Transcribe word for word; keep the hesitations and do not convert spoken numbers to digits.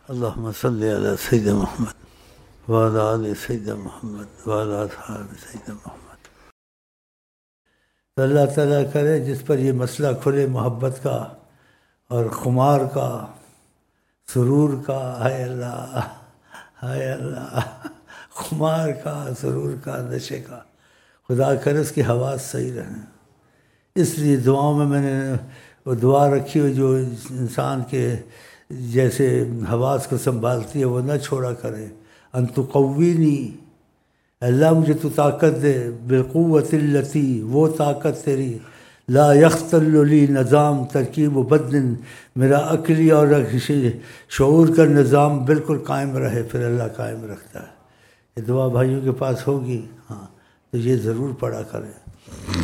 اللہم صلی علی سیدنا محمد وعلی آل سیدنا محمد وعلی اصحاب سیدنا محمد۔ تو اللہ تعالیٰ کرے جس پر یہ مسئلہ کھلے محبت کا اور خمار کا، سرور کا، ہائے اللہ ہائے اللہ، خمار کا، سرور کا، نشے کا، خدا کرے اس کی حواس صحیح رہیں۔ اس لیے دعاؤں میں میں نے وہ دعا رکھی ہوئی جو انسان کے جیسے حواس کو سنبھالتی ہے وہ نہ چھوڑا کرے، ان تقوینی، اللہ مجھے تو طاقت دے، بالقوت التی، وہ طاقت تیری، لا یختل لی نظام ترکیب و بدن، میرا عقلی اور شعور کا نظام بالکل قائم رہے، پھر اللہ قائم رکھتا ہے۔ یہ دعا بھائیوں کے پاس ہوگی، ہاں تو یہ ضرور پڑھا کریں۔